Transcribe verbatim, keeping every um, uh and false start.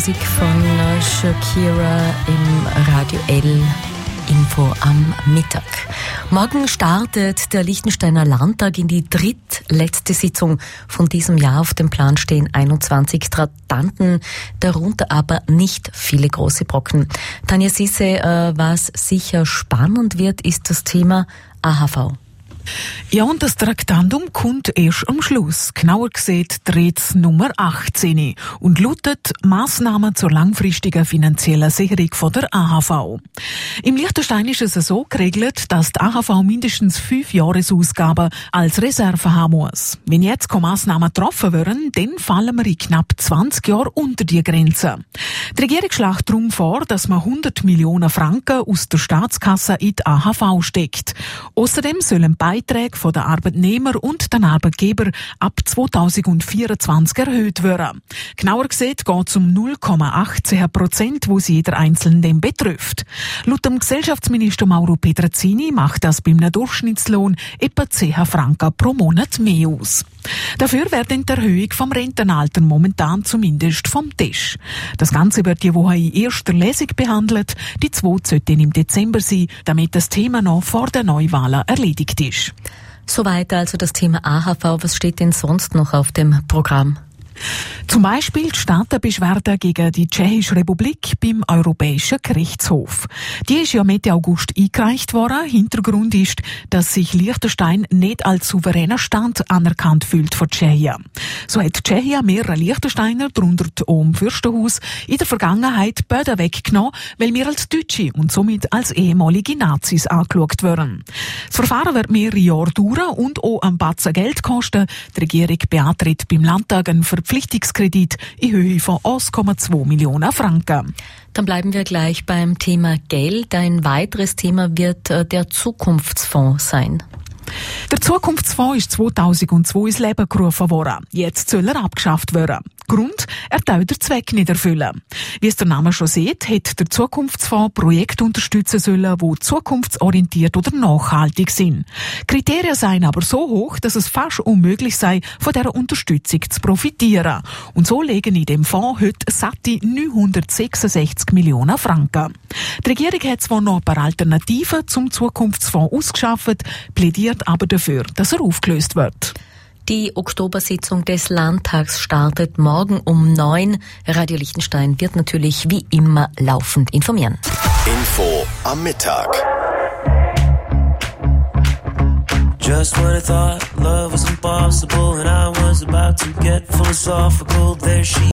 Musik von Shakira im Radio L. Info am Mittag. Morgen startet der Liechtensteiner Landtag in die drittletzte Sitzung von diesem Jahr. Auf dem Plan stehen einundzwanzig Tratanten, darunter aber nicht viele große Brocken. Tanja Sisse, äh, was sicher spannend wird, ist das Thema A H V. Ja, und das Traktandum kommt erst am Schluss. Genauer gesagt dreht es Nummer achtzehn und lautet Massnahmen zur langfristigen finanziellen Sicherung von der A H V. Im Liechtenstein ist es so geregelt, dass die A H V mindestens fünf Jahresausgaben als Reserve haben muss. Wenn jetzt keine Massnahmen getroffen werden, dann fallen wir in knapp zwanzig Jahren unter die Grenze. Die Regierung schlägt darum vor, dass man hundert Millionen Franken aus der Staatskasse in die A H V steckt. Außerdem sollen Beiträge von den Arbeitnehmern und den Arbeitgebern ab zweitausendvierundzwanzig erhöht werden. Genauer gesagt geht es um null Komma achtzehn Prozent, wo sie jeder Einzelne dem betrifft. Laut dem Gesellschaftsminister Mauro Petrazzini macht das bei einem Durchschnittslohn etwa zehn Franken pro Monat mehr aus. Dafür wird die Erhöhung vom Rentenalter momentan zumindest vom Tisch. Das Ganze wird die Woche in erster Lesung behandelt. Die zweite sollte im Dezember sein, damit das Thema noch vor der Neuwahlen erledigt ist. Soweit also das Thema A H V. Was steht denn sonst noch auf dem Programm? Zum Beispiel die Staatenbeschwerde gegen die Tschechische Republik beim Europäischen Gerichtshof. Die ist ja Mitte August eingereicht worden. Hintergrund ist, dass sich Liechtenstein nicht als souveräner Staat anerkannt fühlt von Tschechien. So hat Tschechien mehrere Liechtensteiner, darunter auch im Fürstenhaus, in der Vergangenheit Böden weggenommen, weil wir als Deutsche und somit als ehemalige Nazis angeschaut werden. Das Verfahren wird mehrere Jahre dauern und auch ein Batzen Geld kosten. Die Regierung beantragt beim Landtag einen Verpflichtungskredit in Höhe von eins Komma zwei Millionen Franken. Dann bleiben wir gleich beim Thema Geld. Ein weiteres Thema wird der Zukunftsfonds sein. Der Zukunftsfonds ist zweitausendzwei ins Leben gerufen worden. Jetzt soll er abgeschafft werden. Grund, er tut den Zweck nicht erfüllen. Wie es der Name schon sieht, hat der Zukunftsfonds Projekte unterstützen sollen, die zukunftsorientiert oder nachhaltig sind. Kriterien seien aber so hoch, dass es fast unmöglich sei, von dieser Unterstützung zu profitieren. Und so legen in dem Fonds heute satte neunhundertsechsundsechzig Millionen Franken. Die Regierung hat zwar noch ein paar Alternativen zum Zukunftsfonds ausgeschafft, plädiert aber dafür, dass er aufgelöst wird. Die Oktobersitzung des Landtags startet morgen um neun. Radio Liechtenstein wird natürlich wie immer laufend informieren. Info am Mittag. Just when I thought love was impossible and I was about to get philosophical, there she